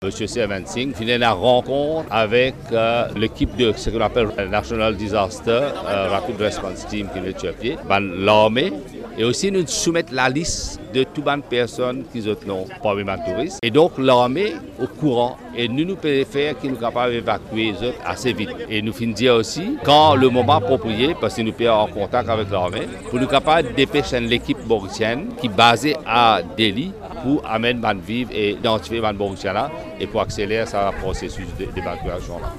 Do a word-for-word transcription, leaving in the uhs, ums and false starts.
Monsieur Seven Singh finit la rencontre avec euh, l'équipe de ce qu'on appelle National Disaster euh, Rapid Response Team qui est l'Éthiopie, l'armée, et aussi nous soumettre la liste de toutes les personnes qui sont parmi les touristes. Et donc l'armée au courant et nous nous pouvons faire qu'ils sont capables d'évacuer les autres assez vite. Et nous finissons dire aussi quand le moment approprié, parce que nous sommes en contact avec l'armée, pour nous capables de dépêcher l'équipe mauricienne qui est basée à Delhi pour amener les vivres et identifier les Mauriciens là et pour accélérer ce processus d'évacuation là.